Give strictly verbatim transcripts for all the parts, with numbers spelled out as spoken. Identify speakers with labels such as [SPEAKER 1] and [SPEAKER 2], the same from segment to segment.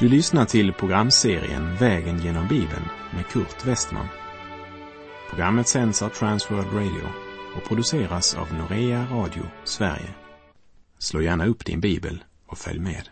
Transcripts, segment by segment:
[SPEAKER 1] Du lyssnar till programserien Vägen genom Bibeln med Kurt Westman. Programmet sänds av Transworld Radio och produceras av Norea Radio Sverige. Slå gärna upp din bibel och följ med.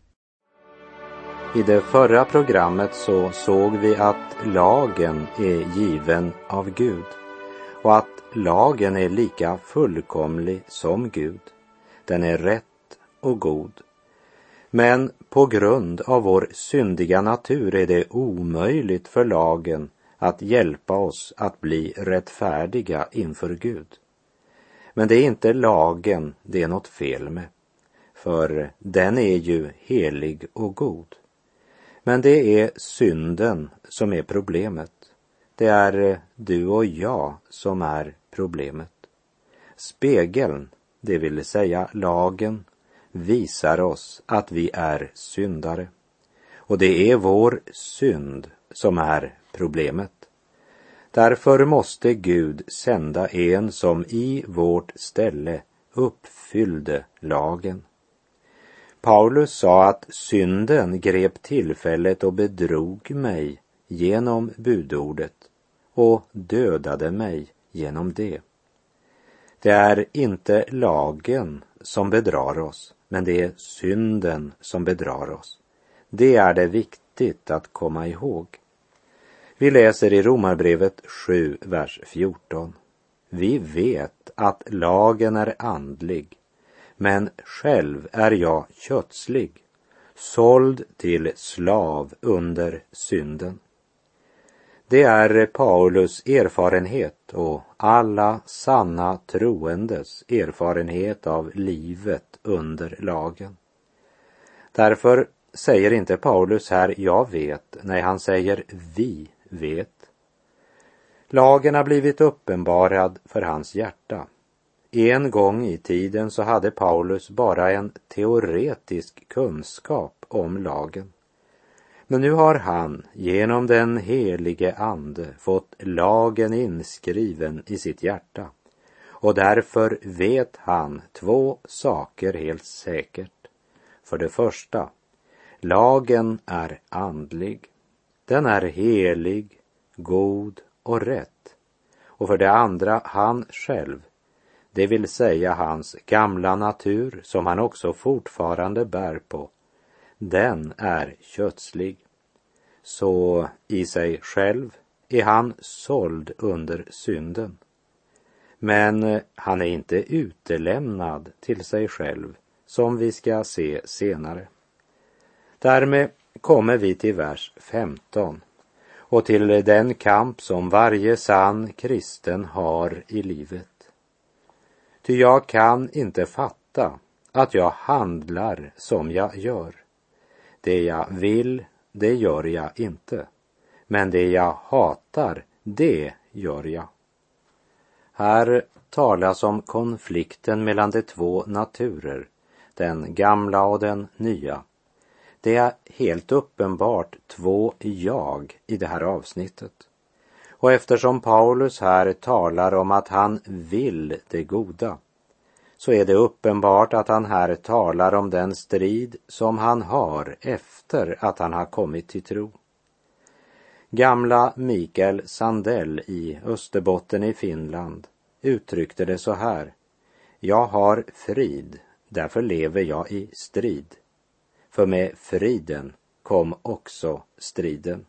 [SPEAKER 2] I det förra programmet så såg vi att lagen är given av Gud och att lagen är lika fullkomlig som Gud. Den är rätt och god. Men på grund av vår syndiga natur är det omöjligt för lagen att hjälpa oss att bli rättfärdiga inför Gud. Men det är inte lagen det är något fel med, för den är ju helig och god. Men det är synden som är problemet. Det är du och jag som är problemet. Spegeln, det vill säga lagen, visar oss att vi är syndare. Och det är vår synd som är problemet. Därför måste Gud sända en som i vårt ställe uppfyllde lagen. Paulus sa att synden grep tillfället och bedrog mig genom budordet och dödade mig genom det. Det är inte lagen som bedrar oss, men det är synden som bedrar oss. Det är det viktigt att komma ihåg. Vi läser i Romarbrevet sju, vers fjorton. Vi vet att lagen är andlig, men själv är jag kötslig, såld till slav under synden. Det är Paulus erfarenhet och alla sanna troendes erfarenhet av livet under lagen. Därför säger inte Paulus här jag vet, nej han säger vi vet. Lagen har blivit uppenbarad för hans hjärta. En gång i tiden så hade Paulus bara en teoretisk kunskap om lagen. Men nu har han genom den helige ande fått lagen inskriven i sitt hjärta. Och därför vet han två saker helt säkert. För det första, lagen är andlig. Den är helig, god och rätt. Och för det andra, han själv, det vill säga hans gamla natur som han också fortfarande bär på, den är kötslig. Så i sig själv är han såld under synden. Men han är inte utelämnad till sig själv, som vi ska se senare. Därmed kommer vi till vers femton och till den kamp som varje sann kristen har i livet. Ty jag kan inte fatta att jag handlar som jag gör. Det jag vill, det gör jag inte. Men det jag hatar, det gör jag. Här talas om konflikten mellan de två naturer, den gamla och den nya. Det är helt uppenbart två jag i det här avsnittet. Och eftersom Paulus här talar om att han vill det goda, så är det uppenbart att han här talar om den strid som han har efter att han har kommit till tro. Gamla Mikael Sandell i Österbotten i Finland uttryckte det så här: jag har frid, därför lever jag i strid. För med friden kom också striden.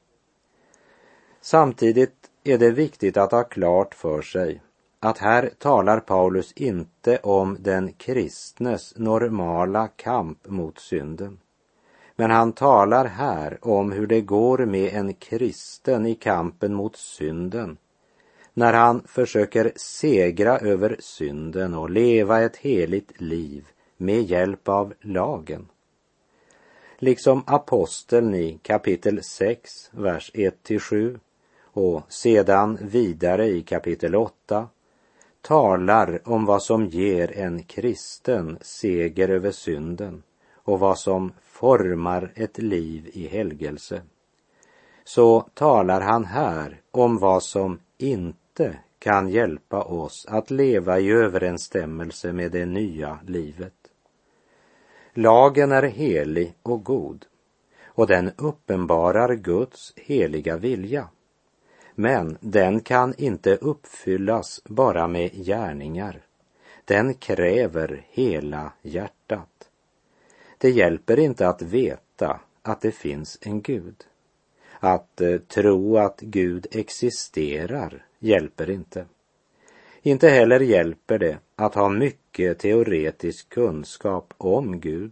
[SPEAKER 2] Samtidigt är det viktigt att ha klart för sig att här talar Paulus inte om den kristnes normala kamp mot synden. Men han talar här om hur det går med en kristen i kampen mot synden, när han försöker segra över synden och leva ett heligt liv med hjälp av lagen. Liksom aposteln i kapitel sex, vers ett till sju och sedan vidare i kapitel åtta talar om vad som ger en kristen seger över synden och vad som formar ett liv i helgelse. Så talar han här om vad som inte kan hjälpa oss att leva i överensstämmelse med det nya livet. Lagen är helig och god, och den uppenbarar Guds heliga vilja. Men den kan inte uppfyllas bara med gärningar. Den kräver hela hjärtat. Det hjälper inte att veta att det finns en Gud. Att eh, tro att Gud existerar hjälper inte. Inte heller hjälper det att ha mycket teoretisk kunskap om Gud.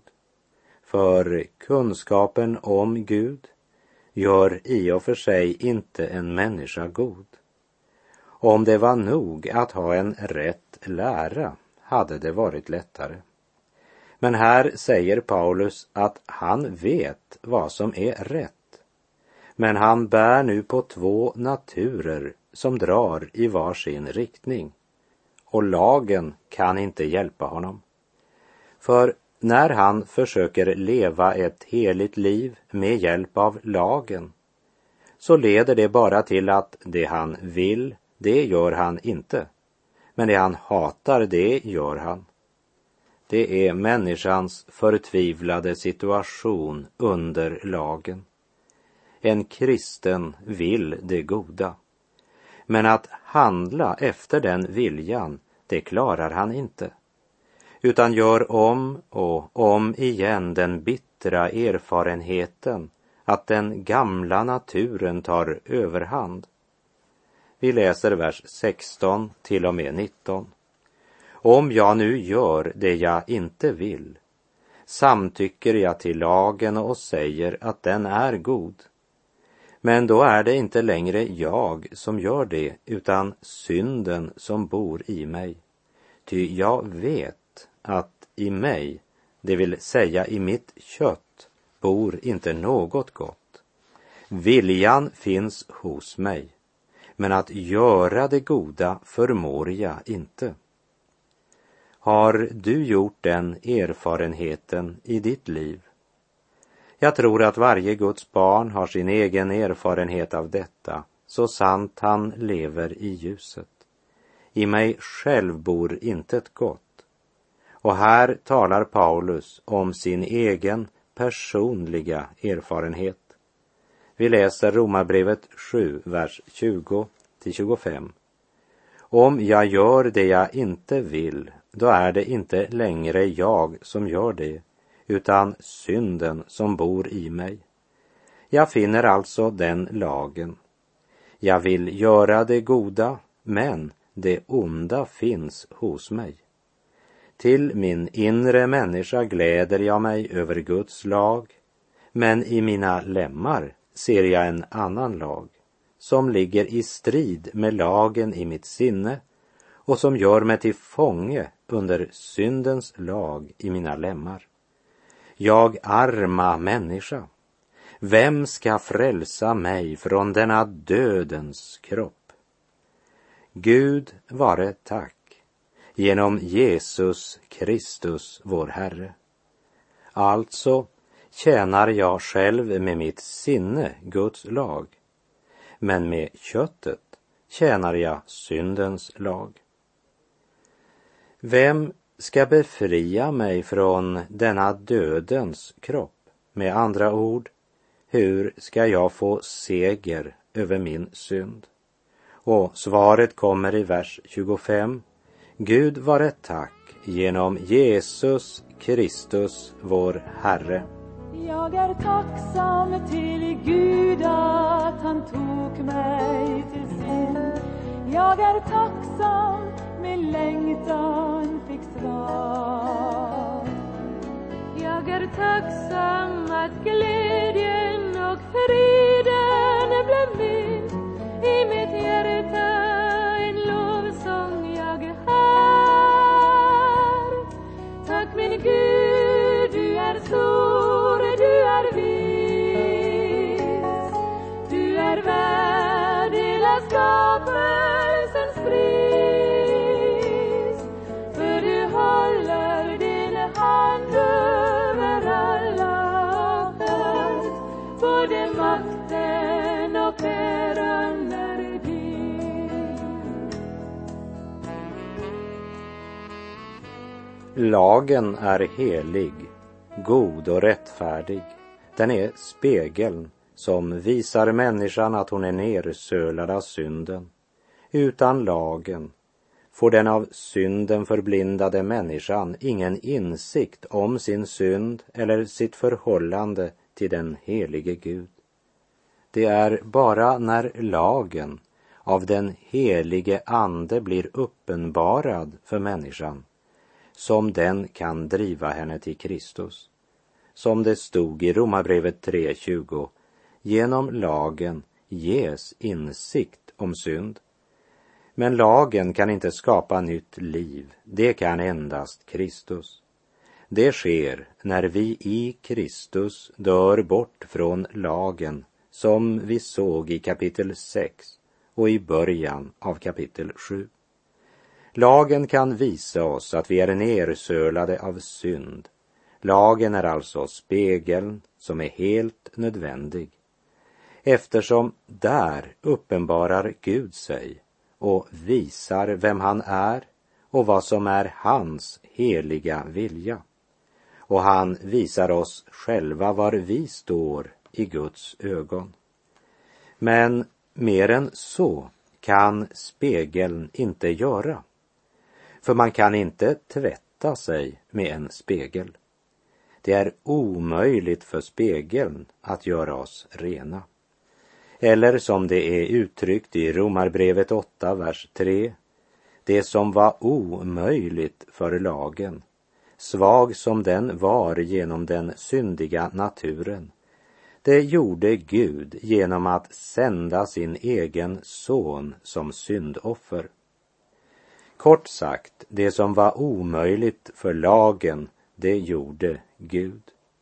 [SPEAKER 2] För kunskapen om Gud gör i och för sig inte en människa god. Om det var nog att ha en rätt lära hade det varit lättare. Men här säger Paulus att han vet vad som är rätt. Men han bär nu på två naturer som drar i var sin riktning. Och lagen kan inte hjälpa honom. För när han försöker leva ett heligt liv med hjälp av lagen, så leder det bara till att det han vill, det gör han inte. Men det han hatar, det gör han. Det är människans förtvivlade situation under lagen. En kristen vill det goda. Men att handla efter den viljan, det klarar han inte. Utan gör om och om igen den bittra erfarenheten att den gamla naturen tar överhand. Vi läser vers sexton till och med nitton. Om jag nu gör det jag inte vill, samtycker jag till lagen och säger att den är god. Men då är det inte längre jag som gör det, utan synden som bor i mig. Ty jag vet att i mig, det vill säga i mitt kött, bor inte något gott. Viljan finns hos mig, men att göra det goda förmår jag inte. Har du gjort den erfarenheten i ditt liv? Jag tror att varje Guds barn har sin egen erfarenhet av detta, så sant han lever i ljuset. I mig själv bor intet gott. Och här talar Paulus om sin egen personliga erfarenhet. Vi läser Romarbrevet sju, vers tjugo till tjugofem. Om jag gör det jag inte vill, då är det inte längre jag som gör det, utan synden som bor i mig. Jag finner alltså den lagen. Jag vill göra det goda, men det onda finns hos mig. Till min inre människa gläder jag mig över Guds lag, men i mina lemmar ser jag en annan lag, som ligger i strid med lagen i mitt sinne och som gör mig till fånge under syndens lag i mina lemmar. Jag arma människa, vem ska frälsa mig från denna dödens kropp? Gud vare tack, genom Jesus Kristus vår Herre. Alltså tjänar jag själv med mitt sinne Guds lag, men med köttet tjänar jag syndens lag. Vem ska befria mig från denna dödens kropp? Med andra ord, hur ska jag få seger över min synd? Och svaret kommer i vers tjugofem. Gud vare tack genom Jesus Kristus vår Herre.
[SPEAKER 3] Jag är tacksam till Gud att han tog mig till sin. Jag är tacksam, min längtan fick svar. Jag är tacksam att glädjen och friden blev min. I mitt hjärta en lovsång jag hör. Tack min Gud, du är stor, du är vis. Du är värd hela skapelsens pris. För du håller din hand över alla fält. Både makten och äran är din.
[SPEAKER 2] Lagen är helig, god och rättfärdig, Den är spegeln som visar människan att hon är nersölad av synden. Utan lagen får den av synden förblindade människan ingen insikt om sin synd eller sitt förhållande till den helige Gud. Det är bara när lagen av den helige ande blir uppenbarad för människan som den kan driva henne till Kristus. Som det stod i Romarbrevet tre tjugo, genom lagen ges insikt om synd. Men lagen kan inte skapa nytt liv, det kan endast Kristus. Det sker när vi i Kristus dör bort från lagen, som vi såg i kapitel sex och i början av kapitel sju. Lagen kan visa oss att vi är nersölade av synd. Lagen är alltså spegeln som är helt nödvändig, eftersom där uppenbarar Gud sig och visar vem han är och vad som är hans heliga vilja. Och han visar oss själva var vi står i Guds ögon. Men mer än så kan spegeln inte göra. För man kan inte tvätta sig med en spegel. Det är omöjligt för spegeln att göra oss rena. Eller som det är uttryckt i Romarbrevet åtta, vers tre. Det som var omöjligt för lagen, svag som den var genom den syndiga naturen, det gjorde Gud genom att sända sin egen son som syndoffer. Kort sagt, det som var omöjligt för lagen, det gjorde Gud.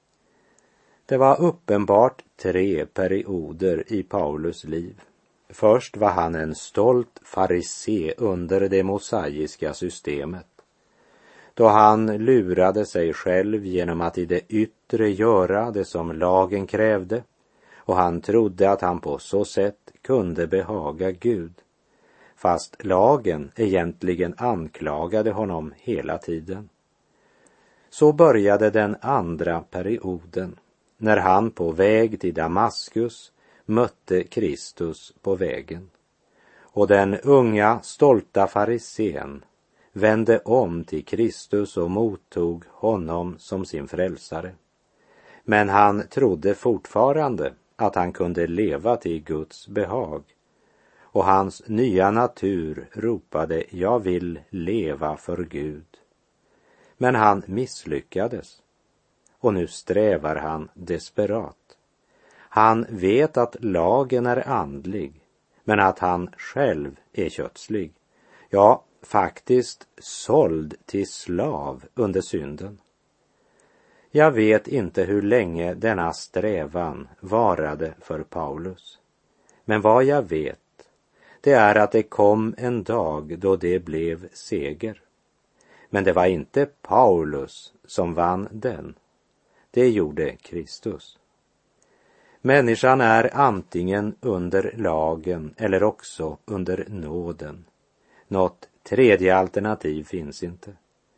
[SPEAKER 2] Det var uppenbart tre perioder i Paulus liv. Först var han en stolt farisé under det mosaiska systemet, då han lurade sig själv genom att i det yttre göra det som lagen krävde, och han trodde att han på så sätt kunde behaga Gud, fast lagen egentligen anklagade honom hela tiden. Så började den andra perioden, när han på väg till Damaskus mötte Kristus på vägen. Och den unga, stolta farisén vände om till Kristus och mottog honom som sin frälsare. Men han trodde fortfarande att han kunde leva till Guds behag. Och hans nya natur ropade, jag vill leva för Gud. Men han misslyckades. Och nu strävar han desperat. Han vet att lagen är andlig, men att han själv är kötslig. Ja, faktiskt såld till slav under synden. Jag vet inte hur länge denna strävan varade för Paulus. Men vad jag vet, det är att det kom en dag då det blev seger. Men det var inte Paulus som vann den. Det gjorde Kristus. Människan är antingen under lagen eller också under nåden. Något tredje alternativ finns inte.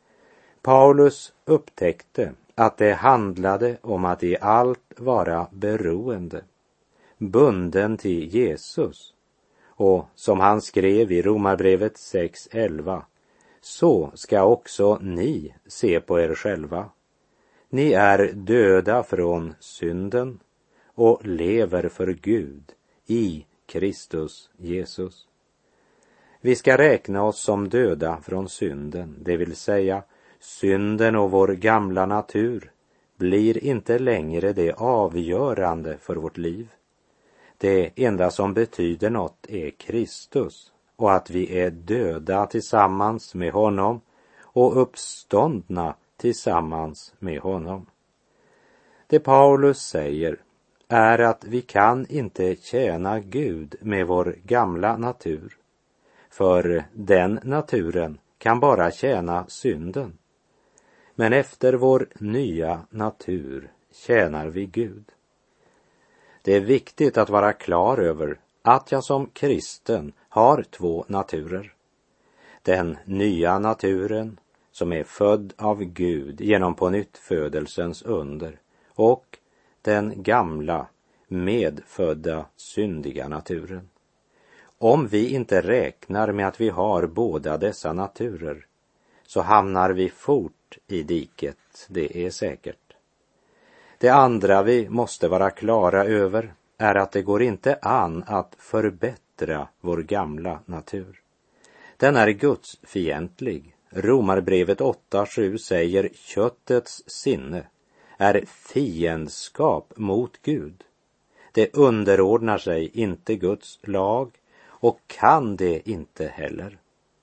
[SPEAKER 2] Paulus upptäckte att det handlade om att i allt vara beroende, bunden till Jesus. Och som han skrev i Romarbrevet sex elva, så ska också ni se på er själva. Ni är döda från synden och lever för Gud i Kristus Jesus. Vi ska räkna oss som döda från synden, det vill säga synden och vår gamla natur blir inte längre det avgörande för vårt liv. Det enda som betyder något är Kristus och att vi är döda tillsammans med honom och uppståndna tillsammans med honom. Det Paulus säger är att vi kan inte tjäna Gud med vår gamla natur, för den naturen kan bara tjäna synden. Men efter vår nya natur tjänar vi Gud. Det är viktigt att vara klar över att jag som kristen har två naturer. Den nya naturen som är född av Gud genom pånyttfödelsens under, och den gamla, medfödda, syndiga naturen. Om vi inte räknar med att vi har båda dessa naturer, så hamnar vi fort i diket, det är säkert. Det andra vi måste vara klara över är att det går inte an att förbättra vår gamla natur. Den är Guds fientlig. Romarbrevet åtta sju säger: köttets sinne är fiendskap mot Gud. Det underordnar sig inte Guds lag och kan det inte heller.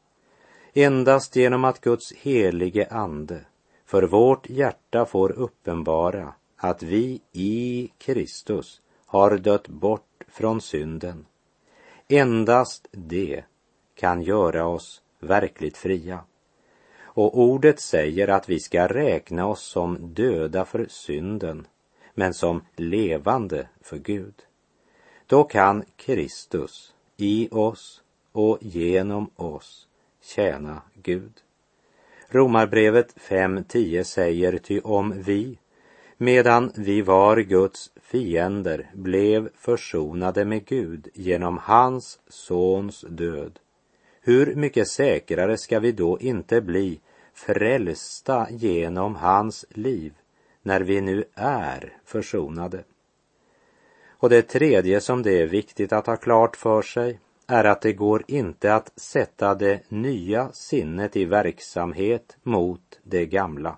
[SPEAKER 2] Endast genom att Guds helige ande för vårt hjärta får uppenbara att vi i Kristus har dött bort från synden, endast det kan göra oss verkligt fria. Och ordet säger att vi ska räkna oss som döda för synden, men som levande för Gud. Då kan Kristus i oss och genom oss tjäna Gud. Romarbrevet fem tio säger: ty om vi, medan vi var Guds fiender, blev försonade med Gud genom hans sons död, hur mycket säkrare ska vi då inte bli frälsta genom hans liv, när vi nu är försonade? Och det tredje som det är viktigt att ha klart för sig är att det går inte att sätta det nya sinnet i verksamhet mot det gamla.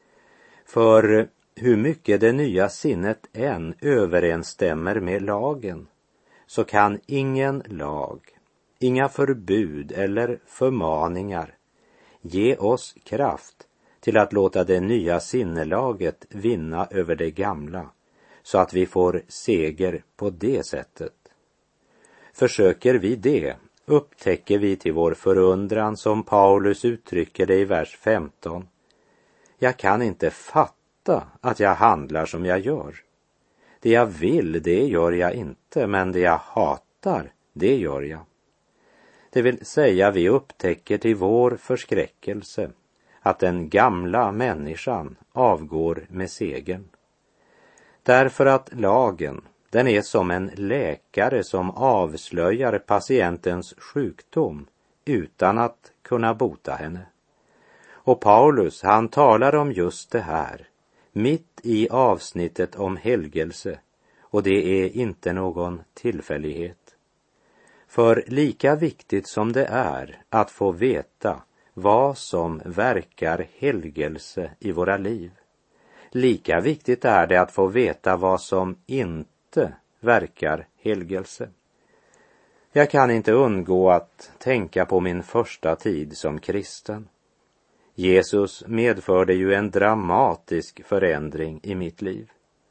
[SPEAKER 2] För hur mycket det nya sinnet än överensstämmer med lagen, så kan ingen lag, inga förbud eller förmaningar ge oss kraft till att låta det nya sinnelaget vinna över det gamla, så att vi får seger på det sättet. Försöker vi det, upptäcker vi till vår förundran, som Paulus uttrycker det i vers femton: jag kan inte fatta att jag handlar som jag gör. Det jag vill, det gör jag inte, men det jag hatar, det gör jag. Det vill säga, vi upptäcker till vår förskräckelse att den gamla människan avgår med segern. Därför att lagen, den är som en läkare som avslöjar patientens sjukdom utan att kunna bota henne. Och Paulus, han talar om just det här mitt i avsnittet om helgelse, och det är inte någon tillfällighet. För lika viktigt som det är att få veta vad som verkar helgelse i våra liv, lika viktigt är det att få veta vad som inte verkar helgelse. Jag kan inte undgå att tänka på min första tid som kristen. Jesus medförde ju en dramatisk förändring i mitt liv.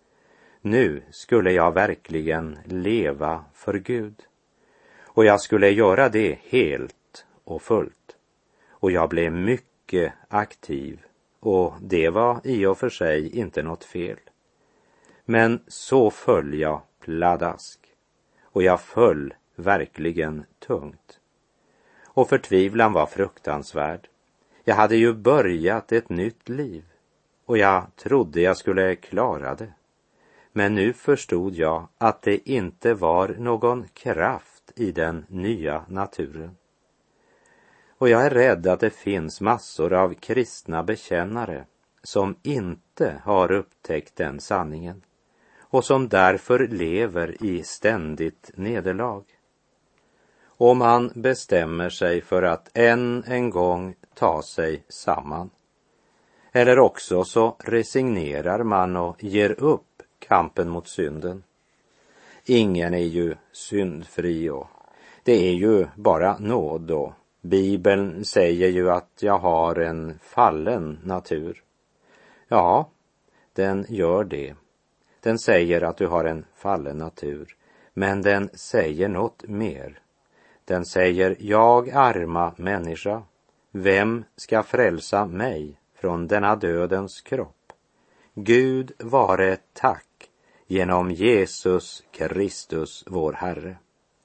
[SPEAKER 2] Nu skulle jag verkligen leva för Gud. Och jag skulle göra det helt och fullt. Och jag blev mycket aktiv, och det var i och för sig inte något fel. Men så föll jag pladask, och jag föll verkligen tungt. Och förtvivlan var fruktansvärd. Jag hade ju börjat ett nytt liv, och jag trodde jag skulle klara det. Men nu förstod jag att det inte var någon kraft i den nya naturen. Och jag är rädd att det finns massor av kristna bekännare som inte har upptäckt den sanningen, och som därför lever i ständigt nederlag. Om man bestämmer sig för att än en gång ta sig samman, eller också så resignerar man och ger upp kampen mot synden. Ingen är ju syndfri, och det är ju bara nåd, och Bibeln säger ju att jag har en fallen natur. Ja, den gör det. Den säger att du har en fallen natur, men den säger något mer. Den säger: jag arma människa, vem ska frälsa mig från denna dödens kropp? Gud vare tack genom Jesus Kristus vår Herre.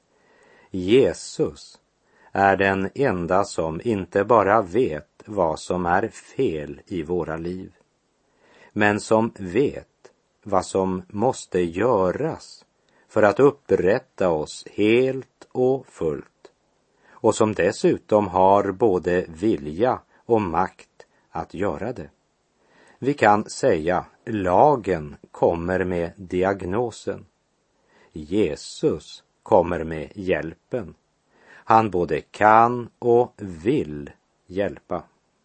[SPEAKER 2] Jesus är den enda som inte bara vet vad som är fel i våra liv, men som vet vad som måste göras för att upprätta oss helt och fullt, och som dessutom har både vilja och makt att göra det. Vi kan säga lagen kommer med diagnosen. Jesus kommer med hjälpen. Han både kan och vill hjälpa.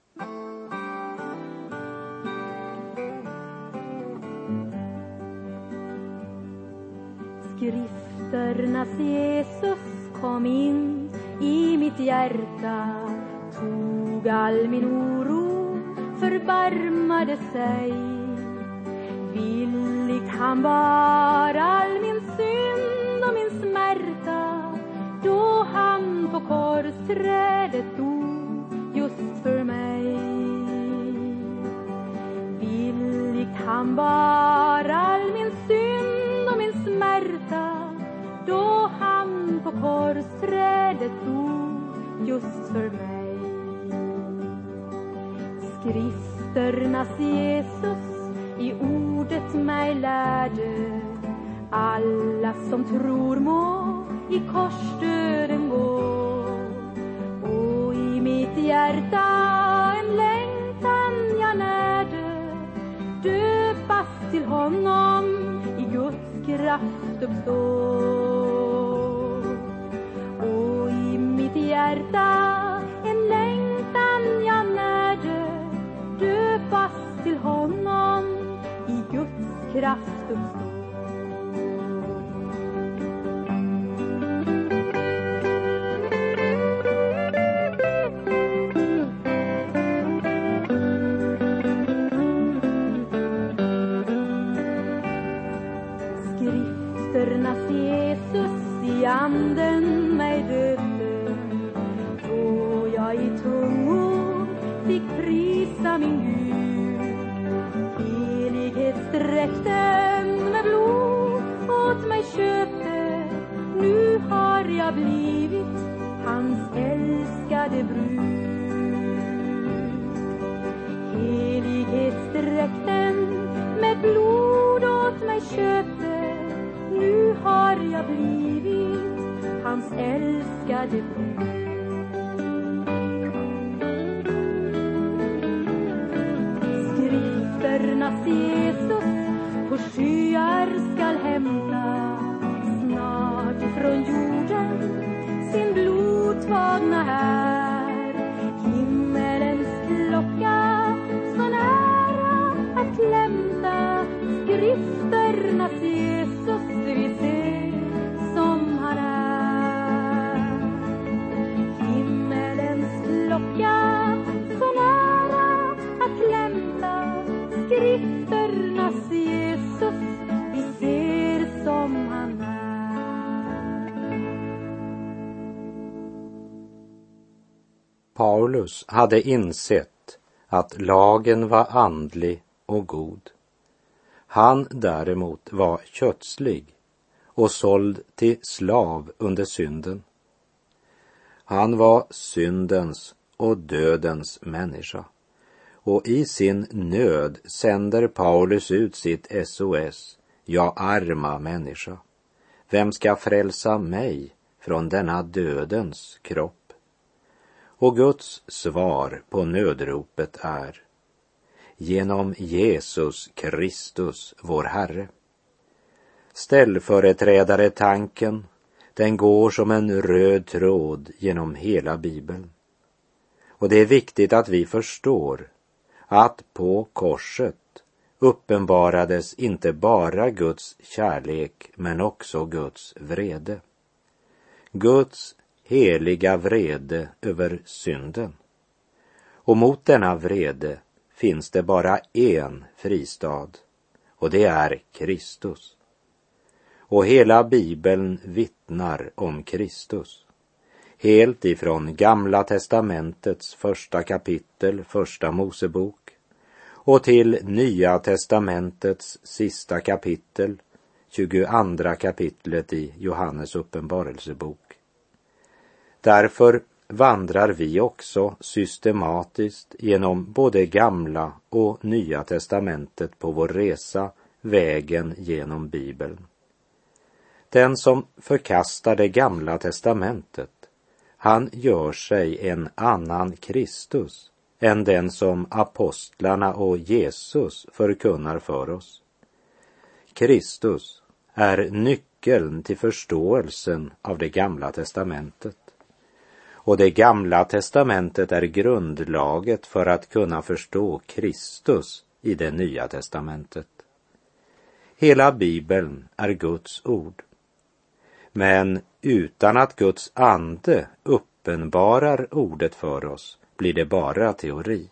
[SPEAKER 3] Skrifternas Jesus kom in i mitt hjärta, tog all min oro, förbarmade sig. Villigt han bar all min synd och min smärta, då han på korsträdet dog just för mig. Villigt han bar all min synd och min smärta, då han på korsträdet dog just för mig. Skrifternas Jesus i ordet mig lärde, alla som tror må i korsdöden gå. Och i mitt hjärta en längtan jag närde, döpas till honom, i Guds kraft uppstå. Och i mitt hjärta en längtan jag närde, döpas till honom, i Guds kraft uppstå. Skrifternas Jesus i anden mig döpte, då jag i tungor fick prisa min Gud. Helighetsdräkten med blod åt mig köpte, nu har jag blivit hans älskade brud. Helighetsdräkten med blod åt mig köpte, nu har jag blivit hans älskade brud. Skrifternas Jesus på skyar skall hämta, snart ifrån jorden sin blodtvagna här. Himmelens klocka så nära att lämna, skrifternas Jesus vi ser som han är. Himmelens klocka så nära att lämna, skrifternas Jesus vi ser som han är.
[SPEAKER 2] Paulus hade insett att lagen var andlig och god. Han däremot var kötslig och såld till slav under synden. Han var syndens och dödens människa, och i sin nöd sänder Paulus ut sitt S O S. Ja, arma människa, vem ska frälsa mig från denna dödens kropp? Och Guds svar på nödropet är: genom Jesus Kristus, vår Herre. Ställföreträdare tanken, den går som en röd tråd genom hela Bibeln. Och det är viktigt att vi förstår att på korset uppenbarades inte bara Guds kärlek men också Guds vrede. Guds heliga vrede över synden. Och mot denna vrede finns det bara en fristad, och det är Kristus. Och hela Bibeln vittnar om Kristus. Helt ifrån Gamla testamentets första kapitel, första Mosebok, och till Nya testamentets sista kapitel, tjugoandra kapitlet i Johannes uppenbarelsebok. Därför vandrar vi också systematiskt genom både Gamla och Nya testamentet på vår resa vägen genom Bibeln. Den som förkastar det gamla testamentet, han gör sig en annan Kristus än den som apostlarna och Jesus förkunnar för oss. Kristus är nyckeln till förståelsen av det gamla testamentet. Och det gamla testamentet är grundlaget för att kunna förstå Kristus i det nya testamentet. Hela Bibeln är Guds ord. Men utan att Guds ande uppenbarar ordet för oss blir det bara teori.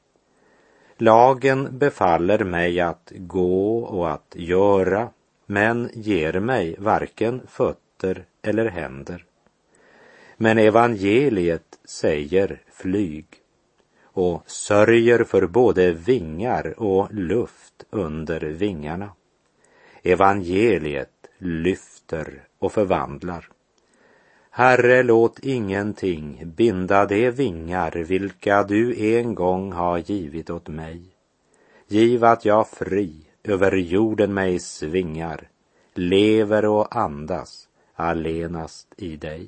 [SPEAKER 2] Lagen befaller mig att gå och att göra, men ger mig varken fötter eller händer. Men evangeliet säger flyg och sörjer för både vingar och luft under vingarna. Evangeliet lyfter och förvandlar. Herre, låt ingenting binda de vingar vilka du en gång har givit åt mig. Giv att jag fri över jorden mig svingar, lever och andas allenast i dig.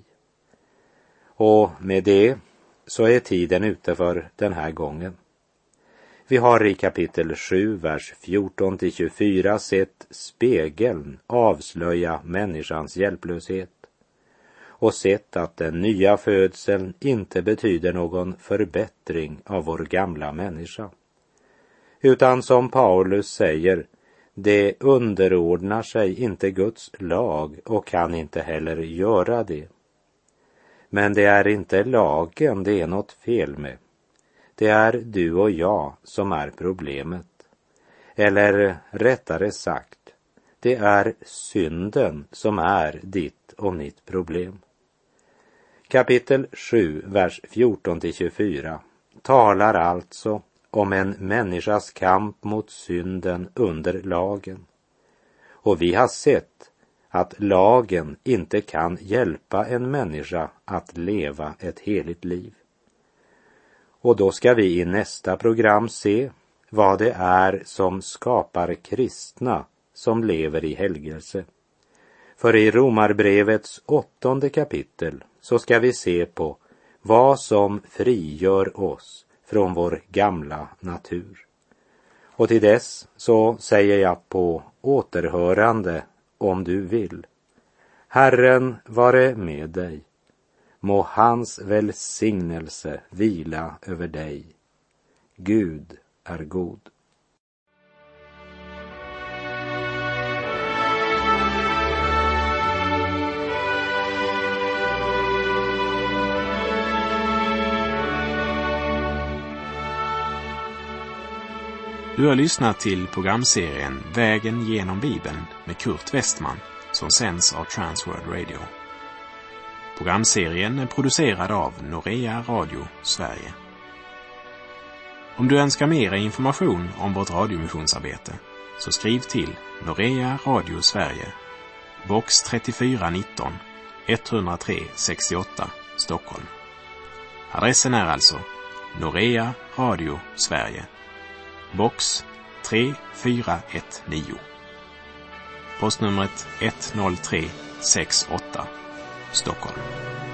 [SPEAKER 2] Och med det så är tiden ute för den här gången. Vi har i kapitel sju, vers fjorton till tjugofyra sett spegeln avslöja människans hjälplöshet och sett att den nya födseln inte betyder någon förbättring av vår gamla människa. Utan som Paulus säger, det underordnar sig inte Guds lag och kan inte heller göra det. Men det är inte lagen det är något fel med. Det är du och jag som är problemet. Eller rättare sagt, det är synden som är ditt och mitt problem. Kapitel sju, vers fjorton till tjugofyra talar alltså om en människas kamp mot synden under lagen. Och vi har sett att lagen inte kan hjälpa en människa att leva ett heligt liv. Och då ska vi i nästa program se vad det är som skapar kristna som lever i helgelse. För i Romarbrevets åttonde kapitel så ska vi se på vad som frigör oss från vår gamla natur. Och till dess så säger jag på återhörande om du vill. Herren vare med dig. Må hans välsignelse vila över dig. Gud är god.
[SPEAKER 1] Du har lyssnat till programserien Vägen genom Bibeln med Kurt Westman som sänds av Transworld Radio. Programserien är producerad av Norea Radio Sverige. Om du önskar mer information om vårt radiomissionsarbete så skriv till Norea Radio Sverige, box trettiofyra nitton, etthundratre sextioåtta, Stockholm. Adressen är alltså Norea Radio Sverige, box tre fyra ett nio. Postnumret ett noll tre sex åtta, Stockholm.